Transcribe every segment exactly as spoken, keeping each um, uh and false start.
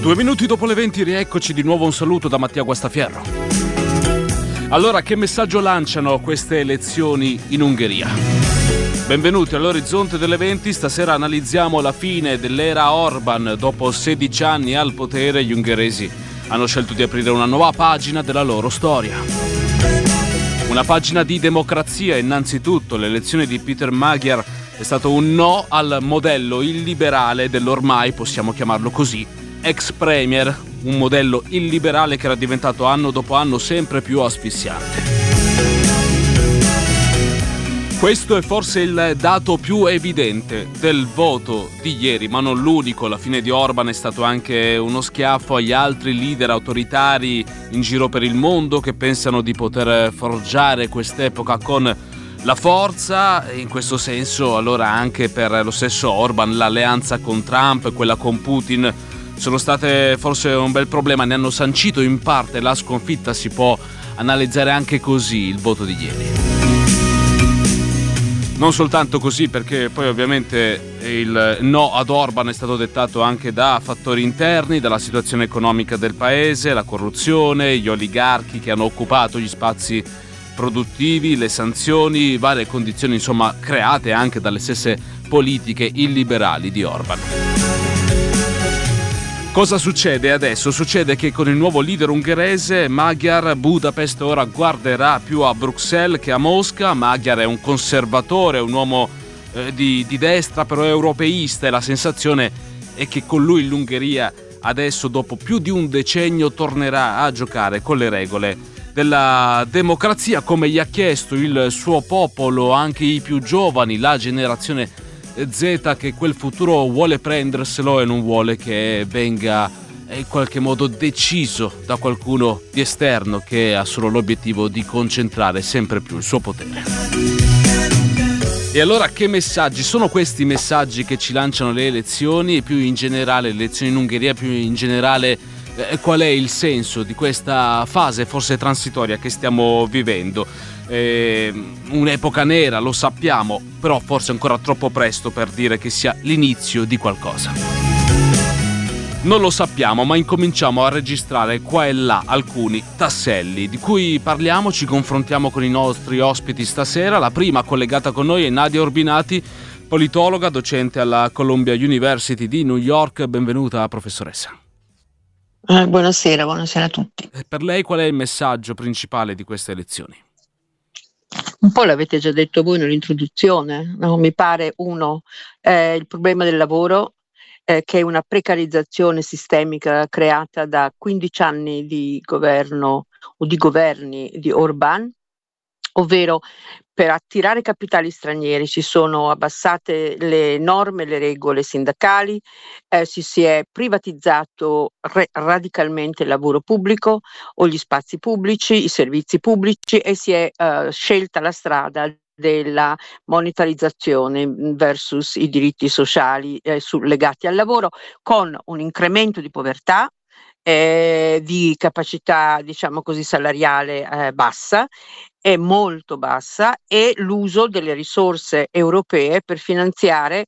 Due minuti dopo le venti, rieccoci di nuovo. Un saluto da Mattia Guastafierro. Allora, che messaggio lanciano queste elezioni in Ungheria? Benvenuti all'Orizzonte delle venti. Stasera analizziamo la fine dell'era Orban. Dopo sedici anni al potere, gli ungheresi hanno scelto di aprire una nuova pagina della loro storia. Una pagina di democrazia. Innanzitutto, l'elezione di Peter Magyar è stato un no al modello illiberale dell'ormai, possiamo chiamarlo così, ex premier, un modello illiberale che era diventato anno dopo anno sempre più asfissiante. Questo è forse il dato più evidente del voto di ieri, ma non l'unico. La fine di Orban è stato anche uno schiaffo agli altri leader autoritari in giro per il mondo che pensano di poter forgiare quest'epoca con la forza. In questo senso, allora, anche per lo stesso Orban l'alleanza con Trump, quella con Putin, sono state forse un bel problema. Ne hanno sancito in parte la sconfitta. Si può analizzare anche così il voto di ieri. Non soltanto così, perché poi ovviamente il no ad Orban è stato dettato anche da fattori interni, dalla situazione economica del paese, la corruzione, gli oligarchi che hanno occupato gli spazi produttivi, le sanzioni, varie condizioni insomma create anche dalle stesse politiche illiberali di Orban. Cosa succede adesso? Succede che con il nuovo leader ungherese, Magyar, Budapest ora guarderà più a Bruxelles che a Mosca. Magyar è un conservatore, un uomo eh, di, di destra, però europeista, e la sensazione è che con lui l'Ungheria adesso, dopo più di un decennio, tornerà a giocare con le regole della democrazia, come gli ha chiesto il suo popolo, anche i più giovani, la generazione Z, che quel futuro vuole prenderselo e non vuole che venga in qualche modo deciso da qualcuno di esterno che ha solo l'obiettivo di concentrare sempre più il suo potere. E allora che messaggi? Sono questi messaggi che ci lanciano le elezioni, e più in generale le elezioni in Ungheria, più in generale eh, qual è il senso di questa fase forse transitoria che stiamo vivendo? Eh, un'epoca nera, lo sappiamo, però forse ancora troppo presto per dire che sia l'inizio di qualcosa. Non lo sappiamo, ma incominciamo a registrare qua e là alcuni tasselli di cui parliamo, ci confrontiamo con i nostri ospiti stasera. La prima collegata con noi è Nadia Urbinati, politologa, docente alla Columbia University di New York. Benvenuta, professoressa. Eh, buonasera, buonasera a tutti. Per lei qual è il messaggio principale di queste elezioni? Un po' l'avete già detto voi nell'introduzione, no? Mi pare uno, eh, il problema del lavoro, eh, che è una precarizzazione sistemica creata da quindici anni di governo o di governi di Orban, ovvero per attirare capitali stranieri si sono abbassate le norme, le regole sindacali, eh, si, si è privatizzato re- radicalmente il lavoro pubblico o gli spazi pubblici, i servizi pubblici, e si è eh, scelta la strada della monetarizzazione versus i diritti sociali eh, su, legati al lavoro, con un incremento di povertà, eh, di capacità, diciamo così, salariale eh, bassa, è molto bassa, e l'uso delle risorse europee per finanziare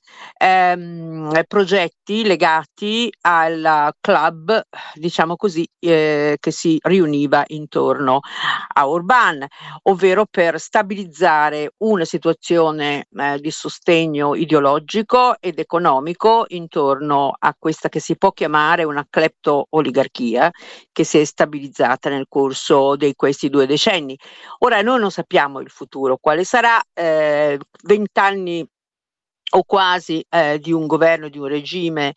ehm, progetti legati al club, diciamo così, eh, che si riuniva intorno a Orban, ovvero per stabilizzare una situazione eh, di sostegno ideologico ed economico intorno a questa che si può chiamare una clepto-oligarchia che si è stabilizzata nel corso di questi due decenni. Ora, noi non sappiamo il futuro, quale sarà. eh, vent'anni o quasi eh, di un governo, di un regime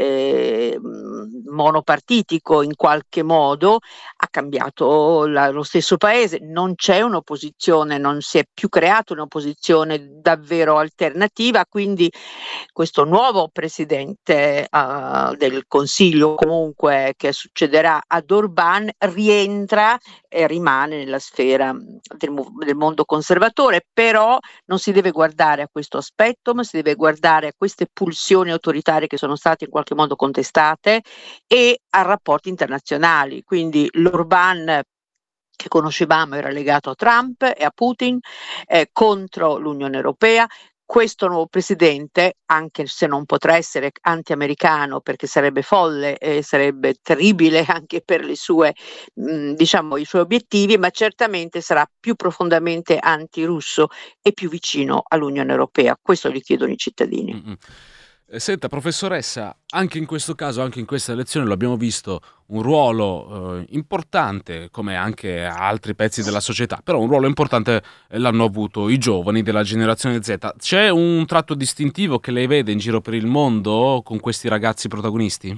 eh, monopartitico in qualche modo ha cambiato la, lo stesso paese. Non c'è un'opposizione, non si è più creata un'opposizione davvero alternativa, quindi questo nuovo presidente uh, del Consiglio, comunque, che succederà ad Orban, rientra e rimane nella sfera del, del mondo conservatore, però non si deve guardare a questo aspetto, ma si deve guardare a queste pulsioni autoritarie che sono state in qualche modo contestate e a rapporti internazionali. Quindi l'Orban che conoscevamo era legato a Trump e a Putin, eh, contro l'Unione Europea, questo nuovo presidente, anche se non potrà essere anti-americano perché sarebbe folle e sarebbe terribile anche per le sue, mh, diciamo, i suoi obiettivi, ma certamente sarà più profondamente anti-russo e più vicino all'Unione Europea. Questo gli chiedono i cittadini. Mm-mm. Eh, Senta, professoressa, anche in questo caso, anche in questa elezione, lo abbiamo visto, un ruolo eh, importante, come anche altri pezzi della società, però un ruolo importante eh, l'hanno avuto i giovani della generazione Z. C'è un tratto distintivo che lei vede in giro per il mondo con questi ragazzi protagonisti?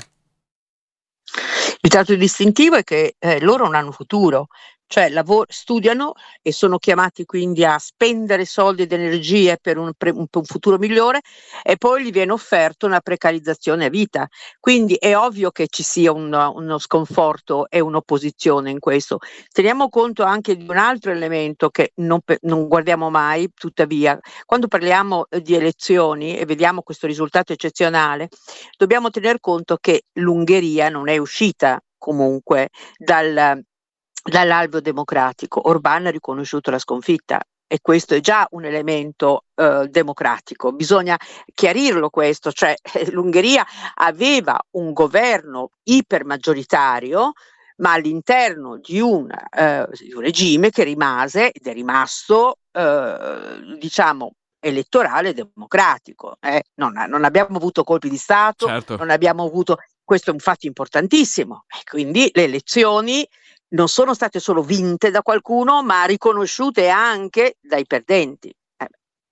Il tratto distintivo è che eh, loro non hanno futuro, cioè lavor- studiano e sono chiamati quindi a spendere soldi ed energie per un, pre- un- un futuro migliore, e poi gli viene offerto una precarizzazione a vita. Quindi è ovvio che ci sia un- uno sconforto e un'opposizione in questo. Teniamo conto anche di un altro elemento che non, pe- non guardiamo mai, tuttavia, quando parliamo eh, di elezioni e vediamo questo risultato eccezionale, dobbiamo tener conto che l'Ungheria non è uscita comunque dal dall'alveo democratico. Orbán ha riconosciuto la sconfitta e questo è già un elemento eh, democratico. Bisogna chiarirlo questo, cioè eh, l'Ungheria aveva un governo ipermaggioritario, ma all'interno di un, eh, di un regime che rimase ed è rimasto, eh, diciamo, elettorale democratico. eh. Non, non abbiamo avuto colpi di Stato, Certo. non abbiamo avuto, questo è un fatto importantissimo, e quindi le elezioni non sono state solo vinte da qualcuno, ma riconosciute anche dai perdenti. Eh,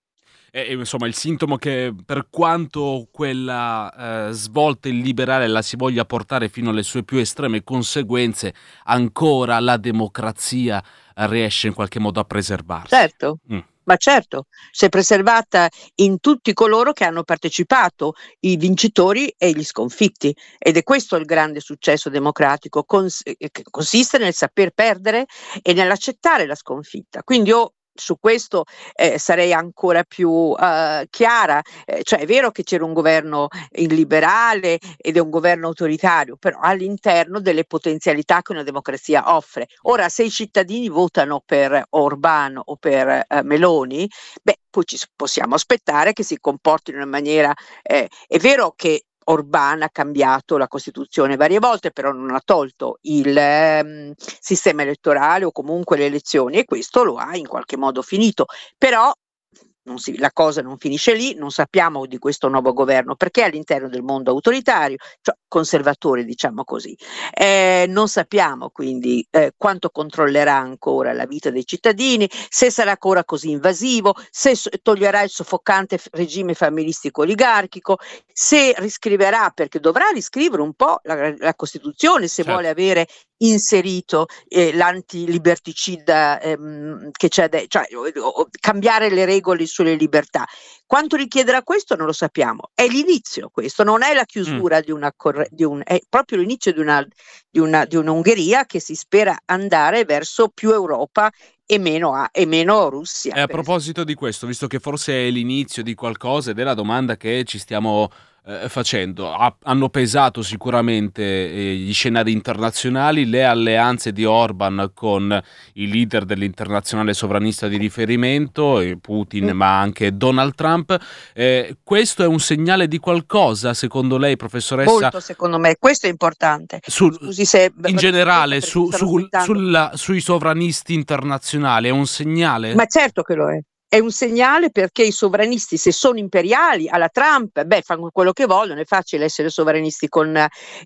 E, insomma, il sintomo che per quanto quella eh, svolta illiberale la si voglia portare fino alle sue più estreme conseguenze, ancora la democrazia riesce in qualche modo a preservarsi. certo. Mm. Ma certo, si è preservata in tutti coloro che hanno partecipato, i vincitori e gli sconfitti, ed è questo il grande successo democratico, cons- che consiste nel saper perdere e nell'accettare la sconfitta. Quindi io su questo eh, sarei ancora più eh, chiara, eh, cioè è vero che c'era un governo illiberale ed è un governo autoritario, però all'interno delle potenzialità che una democrazia offre. Ora, se i cittadini votano per Orbán o per eh, Meloni, beh, poi ci possiamo aspettare che si comportino in maniera, eh, è vero che Orbán ha cambiato la Costituzione varie volte, però non ha tolto il ehm, sistema elettorale o comunque le elezioni, e questo lo ha in qualche modo finito. Però non si, la cosa non finisce lì, non sappiamo di questo nuovo governo perché all'interno del mondo autoritario, cioè conservatore diciamo così, eh, non sappiamo quindi eh, quanto controllerà ancora la vita dei cittadini, se sarà ancora così invasivo, se so- toglierà il soffocante f- regime familistico oligarchico, se riscriverà, perché dovrà riscrivere un po' la, la Costituzione se Certo. vuole avere inserito eh, l'antiliberticida ehm, che c'è, de- cioè o- o- cambiare le regole sulle libertà. Quanto richiederà questo non lo sappiamo. È l'inizio questo, non è la chiusura Mm. di una corre- di un, è proprio l'inizio di una, di una di un'Ungheria che si spera andare verso più Europa e meno, a, e meno Russia. E a per proposito di questo, visto che forse è l'inizio di qualcosa ed è la domanda che ci stiamo eh, facendo, ha- hanno pesato sicuramente eh, gli scenari internazionali, le alleanze di Orban con i leader dell'internazionale sovranista di riferimento, eh, Putin Mm. ma anche Donald Trump. Eh, questo è un segnale di qualcosa, secondo lei, professoressa? Molto, secondo me, questo è importante. Sul- Scusi se in generale, perché su- stanno sul- aspettando. sulla- sui sovranisti internazionali, è un segnale? Ma certo che lo è. È un segnale perché i sovranisti, se sono imperiali alla Trump, beh, fanno quello che vogliono, è facile essere sovranisti con,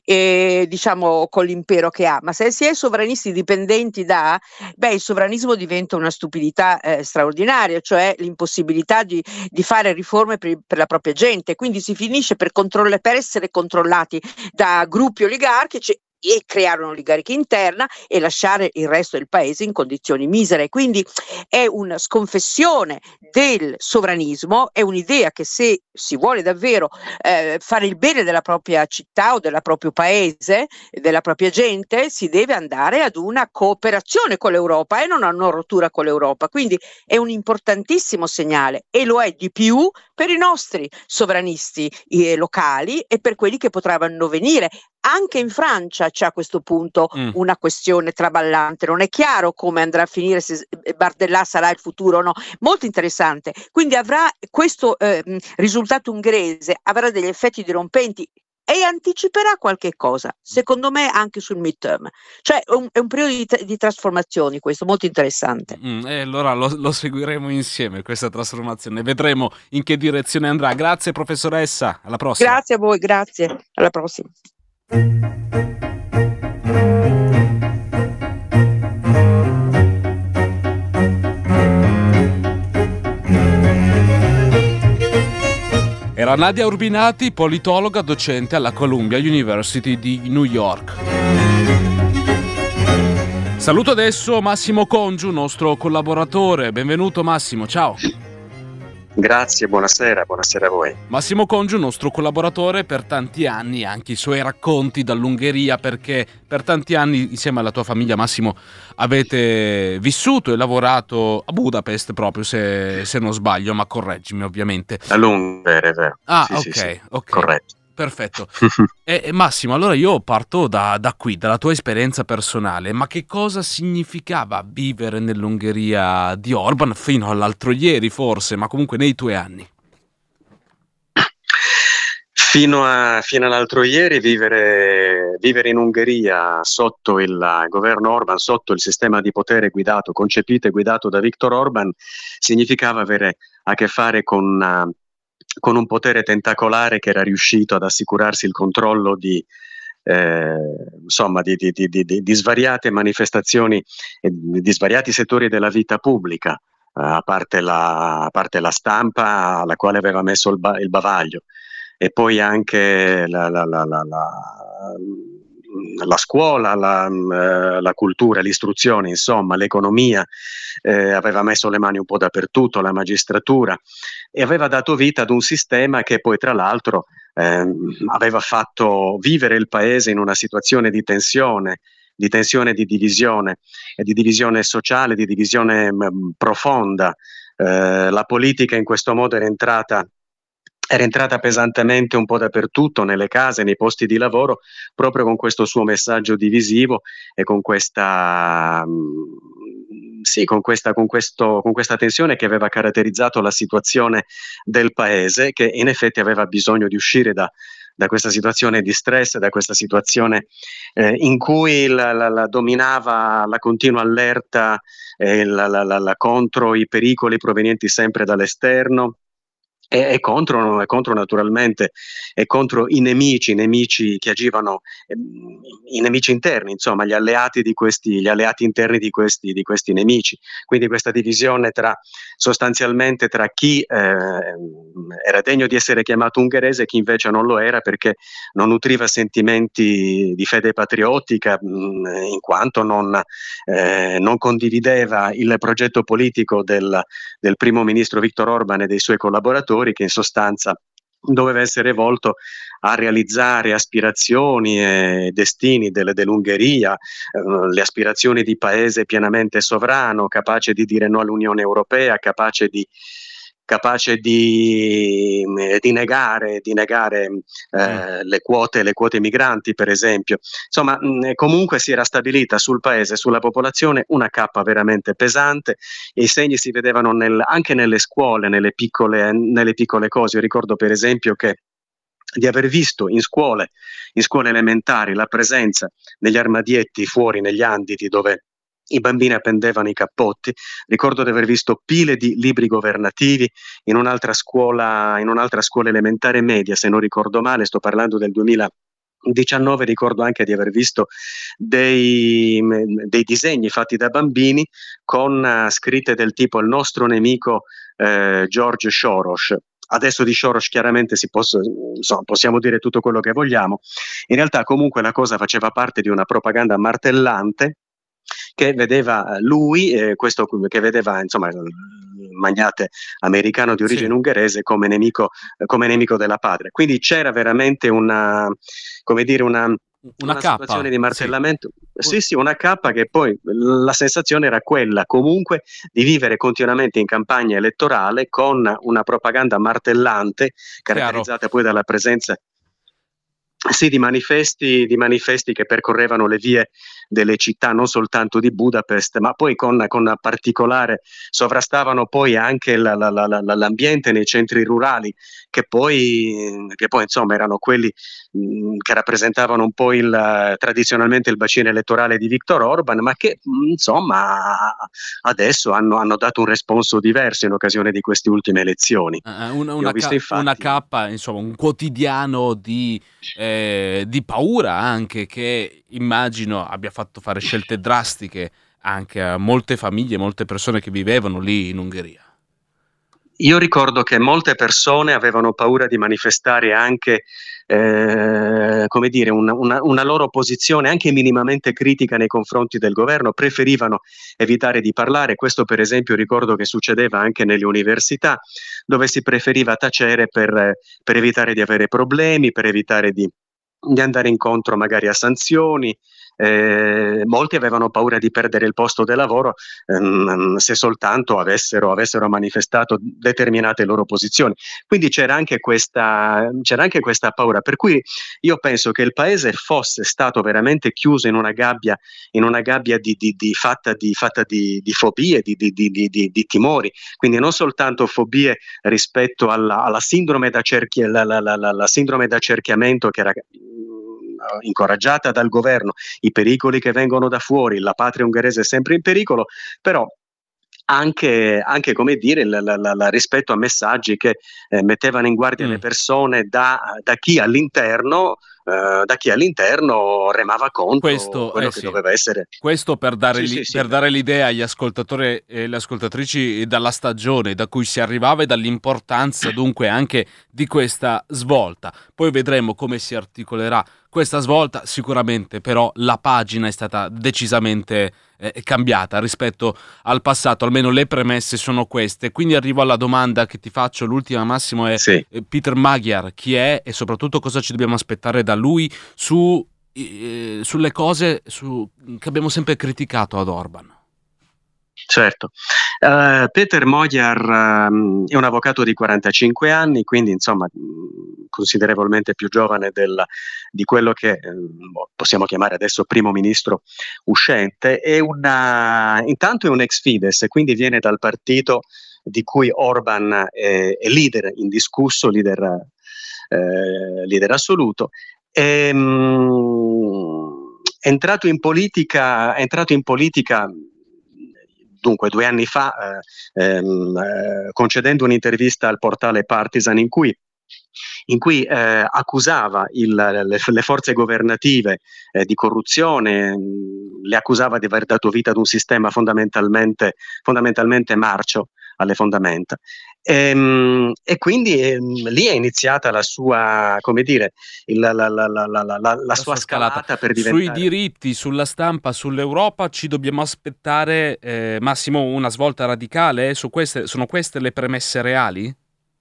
eh, diciamo, con l'impero che ha, ma se si è sovranisti dipendenti da, beh, il sovranismo diventa una stupidità eh, straordinaria, cioè l'impossibilità di, di fare riforme per, per la propria gente, quindi si finisce per, controll- per essere controllati da gruppi oligarchici e creare un'oligarchia interna e lasciare il resto del paese in condizioni misere. Quindi è una sconfessione del sovranismo, è un'idea che se si vuole davvero eh, fare il bene della propria città o del proprio paese, della propria gente, si deve andare ad una cooperazione con l'Europa e non a una rottura con l'Europa. Quindi è un importantissimo segnale e lo è di più per i nostri sovranisti eh, locali e per quelli che potranno venire, Anche in Francia c'è a questo punto Mm. una questione traballante, non è chiaro come andrà a finire, se Bardella sarà il futuro o no, molto interessante. Quindi avrà questo eh, risultato ungherese, avrà degli effetti dirompenti e anticiperà qualche cosa, secondo me anche sul midterm, cioè un, è un periodo di, di trasformazioni questo, molto interessante. Mm, e allora lo, lo seguiremo insieme questa trasformazione, vedremo in che direzione andrà. Grazie professoressa, alla prossima. Grazie a voi, grazie, alla prossima. Era Nadia Urbinati, politologa, docente alla Columbia University di New York. Saluto adesso Massimo Congiu, nostro collaboratore. Benvenuto Massimo, ciao. Grazie, buonasera, buonasera a voi. Massimo Congiu, nostro collaboratore per tanti anni, anche i suoi racconti dall'Ungheria, perché per tanti anni insieme alla tua famiglia, Massimo, avete vissuto e lavorato a Budapest proprio, se, se non sbaglio, ma correggimi ovviamente. A lungo, è vero. Ah, sì, ok, sì, sì. ok. Corretto. Perfetto. E, e Massimo, allora io parto da, da qui, dalla tua esperienza personale. Ma che cosa significava vivere nell'Ungheria di Orban fino all'altro ieri, forse, ma comunque nei tuoi anni? Fino, a, fino all'altro ieri vivere, vivere in Ungheria sotto il governo Orban, sotto il sistema di potere guidato, concepito e guidato da Viktor Orban, significava avere a che fare con... Uh, con un potere tentacolare che era riuscito ad assicurarsi il controllo di, eh, insomma, di, di, di, di, di svariate manifestazioni, di svariati settori della vita pubblica, eh, a, parte la, a parte la stampa alla quale aveva messo il, ba, il bavaglio, e poi anche la, la, la, la, la, la scuola, la, la cultura, l'istruzione, insomma, l'economia, eh, aveva messo le mani un po' dappertutto, la magistratura, e aveva dato vita ad un sistema che poi tra l'altro eh, aveva fatto vivere il paese in una situazione di tensione, di tensione, di divisione, e di divisione sociale, di divisione mh, profonda. Eh, la politica in questo modo era entrata era entrata pesantemente un po' dappertutto, nelle case, nei posti di lavoro, proprio con questo suo messaggio divisivo e con questa, sì, con questa, con questo, con questa tensione che aveva caratterizzato la situazione del paese, che in effetti aveva bisogno di uscire da, da questa situazione di stress, da questa situazione eh, in cui la, la, la dominava la continua allerta eh, la, la, la, la contro i pericoli provenienti sempre dall'esterno. E contro, e contro naturalmente e contro i nemici, i nemici che agivano, eh, i nemici interni, insomma, gli alleati di questi, gli alleati interni di questi, di questi nemici. Quindi questa divisione tra sostanzialmente tra chi eh, era degno di essere chiamato ungherese e chi invece non lo era, perché non nutriva sentimenti di fede patriottica, mh, in quanto non, eh, non condivideva il progetto politico del, del primo ministro Viktor Orban e dei suoi collaboratori, che in sostanza doveva essere volto a realizzare aspirazioni e destini del, dell'Ungheria, eh, le aspirazioni di paese pienamente sovrano, capace di dire no all'Unione Europea, capace di capace di, di negare, di negare eh, mm. le quote, le quote migranti, per esempio. Insomma, mh, comunque si era stabilita sul paese, sulla popolazione, una cappa veramente pesante, e i segni si vedevano nel, anche nelle scuole, nelle piccole, nelle piccole cose. Io ricordo per esempio che di aver visto in scuole, in scuole elementari, la presenza negli armadietti fuori, negli anditi, dove i bambini appendevano i cappotti. Ricordo di aver visto pile di libri governativi in un'altra scuola, in un'altra scuola elementare media, se non ricordo male, sto parlando del duemiladiciannove. Ricordo anche di aver visto dei, dei disegni fatti da bambini con uh, scritte del tipo il nostro nemico eh, George Soros. Adesso di Soros chiaramente si posso, insomma, possiamo dire tutto quello che vogliamo. In realtà comunque la cosa faceva parte di una propaganda martellante che vedeva lui, eh, questo che vedeva insomma il magnate americano di origine sì. ungherese come nemico, come nemico della patria. Quindi c'era veramente una, come dire, una, una, una situazione di martellamento. Sì. sì, sì, una cappa che poi la sensazione era quella comunque di vivere continuamente in campagna elettorale con una propaganda martellante, caratterizzata Chiaro. poi dalla presenza Sì, di manifesti, di manifesti che percorrevano le vie delle città, non soltanto di Budapest, ma poi con, con particolare sovrastavano poi anche la- la- la- la- l'ambiente nei centri rurali, che poi, che poi insomma erano quelli mh, che rappresentavano un po' il, tradizionalmente il bacino elettorale di Viktor Orban, ma che mh, insomma adesso hanno, hanno dato un responso diverso in occasione di queste ultime elezioni. Eh, una, Io ho una, visto ca- una infatti. cappa, insomma, un quotidiano di, eh, di paura anche, che immagino abbia fatto fare scelte drastiche anche a molte famiglie, molte persone che vivevano lì in Ungheria. Io ricordo che molte persone avevano paura di manifestare anche, eh, come dire, una, una- una loro posizione anche minimamente critica nei confronti del governo, preferivano evitare di parlare. Questo, per esempio, ricordo che succedeva anche nelle università, dove si preferiva tacere per, per evitare di avere problemi, per evitare di, di andare incontro magari a sanzioni. Eh, molti avevano paura di perdere il posto di lavoro ehm, se soltanto avessero, avessero manifestato determinate loro posizioni. Quindi c'era anche questa, c'era anche questa paura, per cui io penso che il paese fosse stato veramente chiuso in una gabbia, in una gabbia di, di, di, fatta, di, fatta di, di fobie, di, di, di, di, di timori, quindi non soltanto fobie rispetto alla, alla sindrome da cerchi, la, la, la, la, la sindrome da cerchiamento che era incoraggiata dal governo, i pericoli che vengono da fuori, la patria ungherese è sempre in pericolo, però anche, anche come dire, la, la, la, rispetto a messaggi che eh, mettevano in guardia Mm. le persone da, da chi all'interno eh, da chi all'interno remava contro Questo, quello eh che sì. doveva essere. Questo per dare, Sì, li- sì, sì. per dare l'idea agli ascoltatori e alle ascoltatrici dalla stagione da cui si arrivava e dall'importanza dunque anche di questa svolta. Poi vedremo come si articolerà questa svolta. Sicuramente però la pagina è stata decisamente eh, cambiata rispetto al passato, almeno le premesse sono queste. Quindi arrivo alla domanda che ti faccio, l'ultima, Massimo, è Sì. eh, Peter Magyar chi è e soprattutto cosa ci dobbiamo aspettare da lui su eh, sulle cose su, che abbiamo sempre criticato ad Orban. Certo. Uh, Peter Magyar um, è un avvocato di quarantacinque anni, quindi insomma mh, considerevolmente più giovane del, di quello che eh, possiamo chiamare adesso primo ministro uscente. È una, intanto è un ex Fidesz, quindi viene dal partito di cui Orban è, è leader indiscusso, leader, eh, leader assoluto. E, mh, è entrato in politica, è entrato in politica dunque due anni fa, eh, ehm, eh, concedendo un'intervista al portale Partisan in cui, in cui eh, accusava il, le, le forze governative eh, di corruzione, mh, le accusava di aver dato vita ad un sistema fondamentalmente, fondamentalmente marcio alle fondamenta. E, mh, e quindi ehm, lì è iniziata la sua, come dire, il, la, la, la, la, la, la, la, la sua, sua scalata, scalata per diventare... Sui diritti, sulla stampa, sull'Europa ci dobbiamo aspettare, eh, Massimo, una svolta radicale? Su queste, sono queste le premesse reali?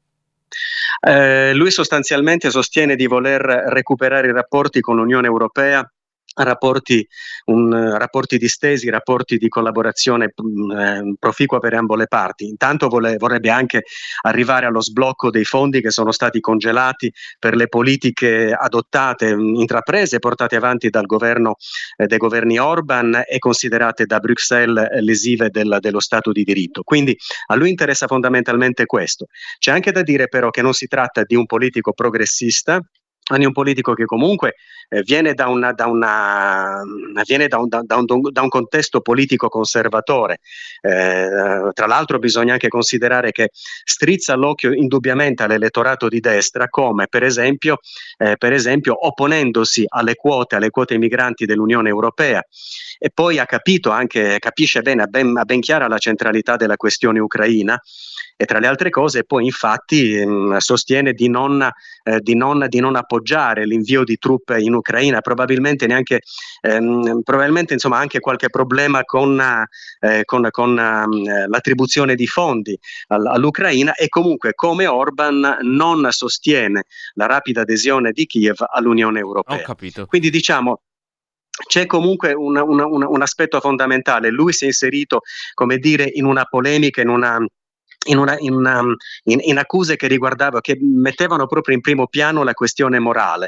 Eh, lui sostanzialmente sostiene di voler recuperare i rapporti con l'Unione Europea, rapporti, un, rapporti distesi, rapporti di collaborazione eh, proficua per ambo le parti. Intanto vole, vorrebbe anche arrivare allo sblocco dei fondi che sono stati congelati per le politiche adottate, intraprese e portate avanti dal governo, eh, dai governi Orban e considerate da Bruxelles lesive del, dello Stato di diritto. Quindi a lui interessa fondamentalmente questo. C'è anche da dire però che non si tratta di un politico progressista, ma di un politico che comunque eh, viene, da, una, da, una, viene da, un, da, un, da un contesto politico conservatore. Eh, tra l'altro bisogna anche considerare che strizza l'occhio indubbiamente all'elettorato di destra, come per esempio, eh, per esempio opponendosi alle quote, alle quote migranti dell'Unione Europea. E poi ha capito anche, capisce bene, ha ben, ha ben chiara la centralità della questione ucraina. E tra le altre cose poi infatti mh, sostiene di non, eh, di, non, di non appoggiare l'invio di truppe in Ucraina, probabilmente neanche ehm, probabilmente insomma anche qualche problema con, eh, con, con eh, l'attribuzione di fondi all, all'Ucraina, e comunque come Orban non sostiene la rapida adesione di Kiev all'Unione Europea. Ho capito. Quindi diciamo c'è comunque un, un, un, un aspetto fondamentale. Lui si è inserito, come dire, in una polemica, in una In, una, in, una, in, in accuse che riguardavano, che mettevano proprio in primo piano la questione morale,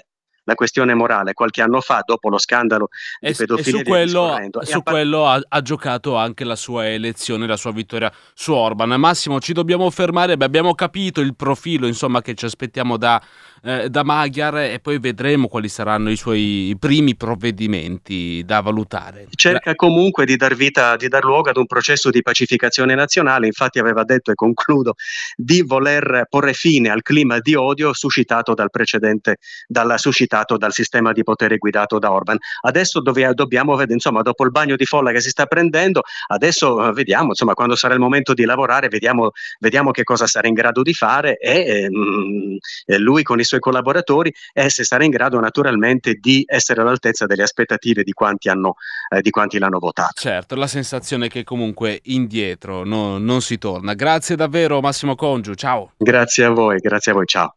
la questione morale qualche anno fa, dopo lo scandalo di E, pedofilia. e su quello, e su quello ha, ha giocato anche la sua elezione, la sua vittoria su Orban. Massimo, ci dobbiamo fermare. Beh, abbiamo capito il profilo, insomma, che ci aspettiamo da, eh, da Magyar, e poi vedremo quali saranno i suoi primi provvedimenti da valutare. Cerca comunque di dar vita, di dar luogo ad un processo di pacificazione nazionale. Infatti aveva detto, e concludo, di voler porre fine al clima di odio suscitato dal precedente, dal, suscitato dal sistema di potere guidato da Orban. Adesso dove, dobbiamo vedere, insomma, dopo il bagno di folla che si sta prendendo, adesso eh, vediamo, insomma, quando sarà il momento di lavorare, vediamo, vediamo che cosa sarà in grado di fare, e eh, lui con i suoi collaboratori, e se sarà in grado naturalmente di essere all'altezza delle aspettative di quanti hanno eh, di quanti l'hanno votato. Certo, la sensazione è che comunque indietro no, non si torna. Grazie davvero Massimo Congiu, ciao. Grazie a voi, grazie a voi, ciao.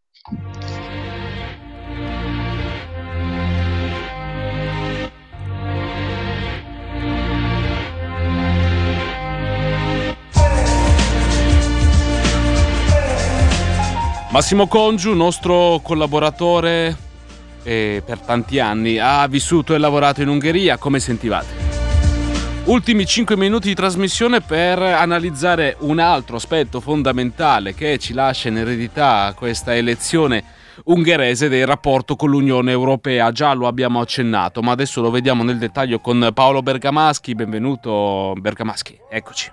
Massimo Congiu, nostro collaboratore, e per tanti anni ha vissuto e lavorato in Ungheria. Come sentivate? Ultimi cinque minuti di trasmissione per analizzare un altro aspetto fondamentale che ci lascia in eredità questa elezione ungherese del rapporto con l'Unione Europea. Già lo abbiamo accennato, ma adesso lo vediamo nel dettaglio con Paolo Bergamaschi. Benvenuto Bergamaschi, eccoci.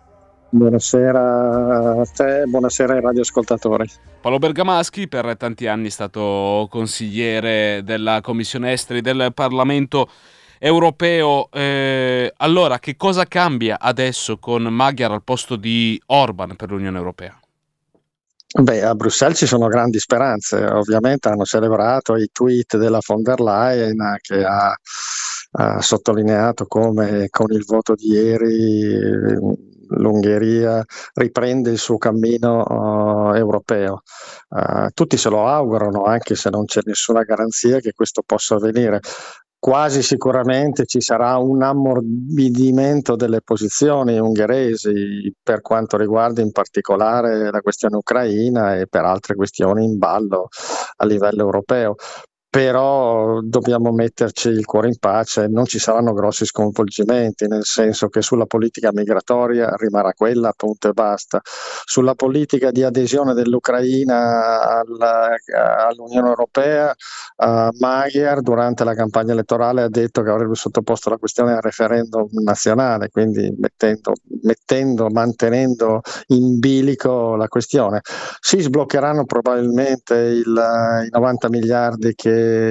Buonasera a te, buonasera ai radioascoltatori. Paolo Bergamaschi per tanti anni è stato consigliere della Commissione Esteri del Parlamento Europeo. Eh, allora, che cosa cambia adesso con Magyar al posto di Orban per l'Unione Europea? Beh, a Bruxelles ci sono grandi speranze. Ovviamente hanno celebrato i tweet della von der Leyen, che ha, ha sottolineato come con il voto di ieri l'Ungheria riprende il suo cammino uh, europeo. Uh, tutti se lo augurano, anche se non c'è nessuna garanzia che questo possa avvenire. Quasi sicuramente ci sarà un ammorbidimento delle posizioni ungheresi per quanto riguarda in particolare la questione ucraina e per altre questioni in ballo a livello europeo. Però dobbiamo metterci il cuore in pace, non ci saranno grossi sconvolgimenti, nel senso che sulla politica migratoria rimarrà quella, punto e basta. Sulla politica di adesione dell'Ucraina alla, all'Unione Europea, uh, Magyar durante la campagna elettorale ha detto che avrebbe sottoposto la questione al referendum nazionale, quindi mettendo, mettendo mantenendo in bilico la questione. Si sbloccheranno probabilmente il, i novanta miliardi che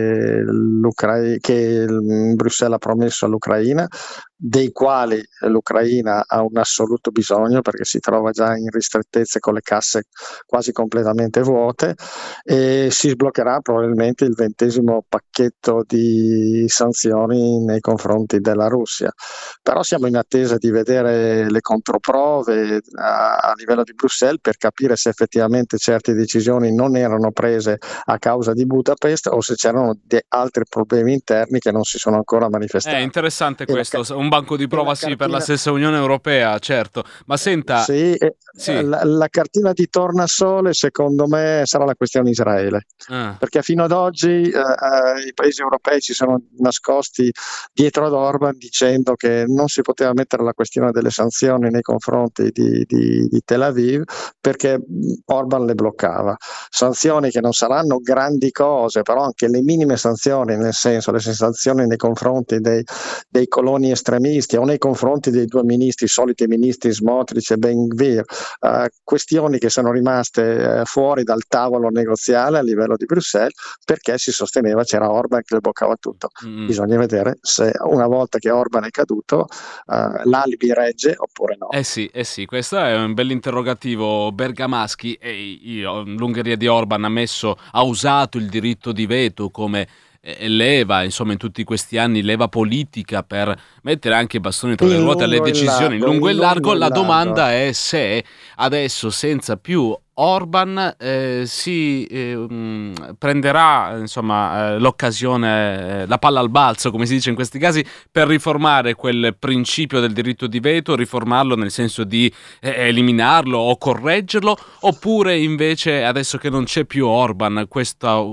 che Bruxelles ha promesso all'Ucraina, dei quali l'Ucraina ha un assoluto bisogno perché si trova già in ristrettezze con le casse quasi completamente vuote, e si sbloccherà probabilmente il ventesimo pacchetto di sanzioni nei confronti della Russia. Però siamo in attesa di vedere le controprove a, a livello di Bruxelles per capire se effettivamente certe decisioni non erano prese a causa di Budapest o se c'erano de- altri problemi interni che non si sono ancora manifestati. È interessante E questo, ca- un banco di prova sì cartina... per la stessa Unione Europea, certo. Ma senta... Sì, sì. La, la cartina di tornasole secondo me sarà la questione Israele, ah. perché fino ad oggi eh, eh, i paesi europei si sono nascosti dietro ad Orban dicendo che non si poteva mettere la questione delle sanzioni nei confronti di, di, di Tel Aviv perché Orban le bloccava. Sanzioni che non saranno grandi cose, però anche le minime sanzioni, nel senso le sanzioni nei confronti dei, dei coloni estremisti o nei confronti dei due ministri, i soliti ministri Smotrich e Ben-Gvir, uh, questioni che sono rimaste uh, fuori dal tavolo negoziale a livello di Bruxelles perché si sosteneva c'era Orban che le bloccava tutto. Mm. Bisogna vedere se una volta che Orban è caduto uh, l'alibi regge oppure no. Eh sì, eh sì, questo è un bell'interrogativo, Bergamaschi. E io, l'Ungheria di Orban ha messo, ha usato il diritto di veto come leva, insomma, in tutti questi anni, leva politica per mettere anche i bastoni tra le ruote alle decisioni in lungo e largo. La domanda è se adesso, senza più Orban, eh, si eh, mh, prenderà insomma eh, l'occasione, eh, la palla al balzo, come si dice in questi casi, per riformare quel principio del diritto di veto, riformarlo nel senso di eh, eliminarlo o correggerlo, oppure invece adesso che non c'è più Orban, questa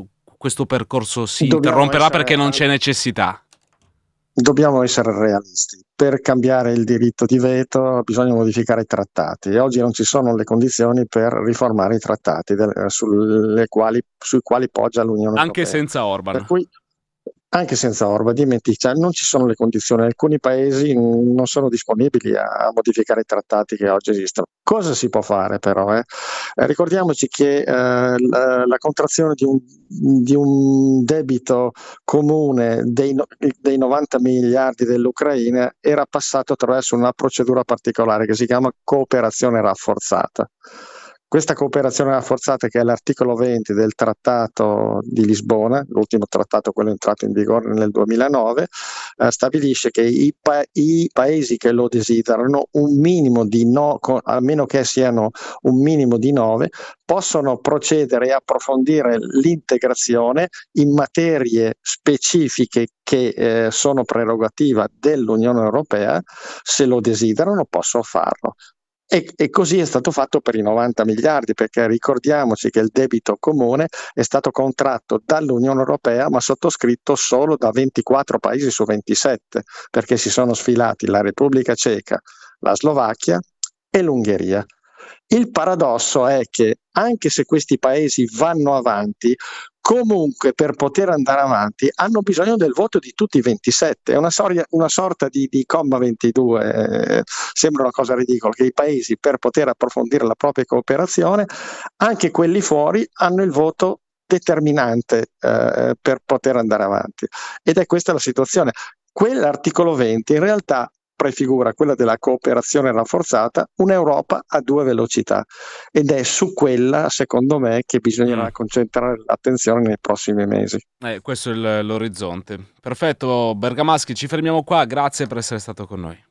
questo percorso si Dobbiamo interromperà essere- perché non c'è necessità? Dobbiamo essere realisti. Per cambiare il diritto di veto bisogna modificare i trattati e oggi non ci sono le condizioni per riformare i trattati del- sulle quali, sui quali poggia l'Unione Anche Europea. senza Orban. Per cui anche senza Orban, dimentica, non ci sono le condizioni, alcuni paesi mh, non sono disponibili a, a modificare i trattati che oggi esistono. Cosa si può fare però? eh? Eh, ricordiamoci che eh, la, la contrazione di un, di un debito comune dei, no- dei novanta miliardi dell'Ucraina era passato attraverso una procedura particolare che si chiama cooperazione rafforzata. Questa cooperazione rafforzata, che è l'articolo venti del Trattato di Lisbona, l'ultimo trattato, quello entrato in vigore nel duemilanove, eh, stabilisce che i, pa- i paesi che lo desiderano, un minimo di no, co- a meno che siano un minimo di nove, possono procedere e approfondire l'integrazione in materie specifiche che eh, sono prerogativa dell'Unione Europea. Se lo desiderano possono farlo. E, e così è stato fatto per i novanta miliardi, perché ricordiamoci che il debito comune è stato contratto dall'Unione Europea ma sottoscritto solo da ventiquattro paesi su ventisette, perché si sono sfilati la Repubblica Ceca, la Slovacchia e l'Ungheria. Il paradosso è che anche se questi paesi vanno avanti, comunque per poter andare avanti hanno bisogno del voto di tutti i ventisette. È una, soria, una sorta di, di comma ventidue, eh, sembra una cosa ridicola, che i paesi per poter approfondire la propria cooperazione, anche quelli fuori, hanno il voto determinante eh, per poter andare avanti. Ed è questa la situazione. Quell'articolo venti in realtà prefigura, quella della cooperazione rafforzata, un'Europa a due velocità, ed è su quella, secondo me, che bisognerà Mm. concentrare l'attenzione nei prossimi mesi. Eh, questo è il- l'orizzonte. Perfetto, Bergamaschi, ci fermiamo qua. Grazie per essere stato con noi.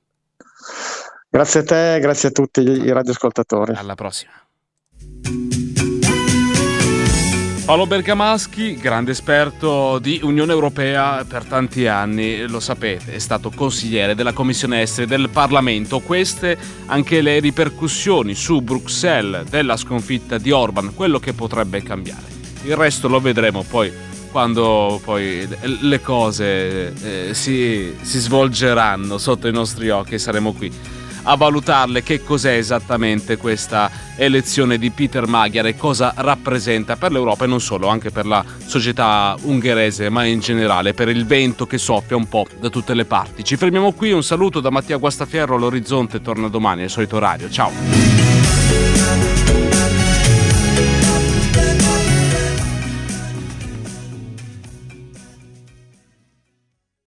Grazie a te, grazie a tutti i radioascoltatori. Alla prossima. Paolo Bergamaschi, grande esperto di Unione Europea per tanti anni, lo sapete, è stato consigliere della Commissione Esteri del Parlamento. Queste anche le ripercussioni su Bruxelles della sconfitta di Orban, quello che potrebbe cambiare. Il resto lo vedremo poi quando poi le cose eh, si, si svolgeranno sotto i nostri occhi e saremo qui a valutarle, che cos'è esattamente questa elezione di Peter Magyar e cosa rappresenta per l'Europa e non solo, anche per la società ungherese, ma in generale per il vento che soffia un po' da tutte le parti. Ci fermiamo qui, un saluto da Mattia Guastafierro, l'Orizzonte torna domani al solito orario. Ciao!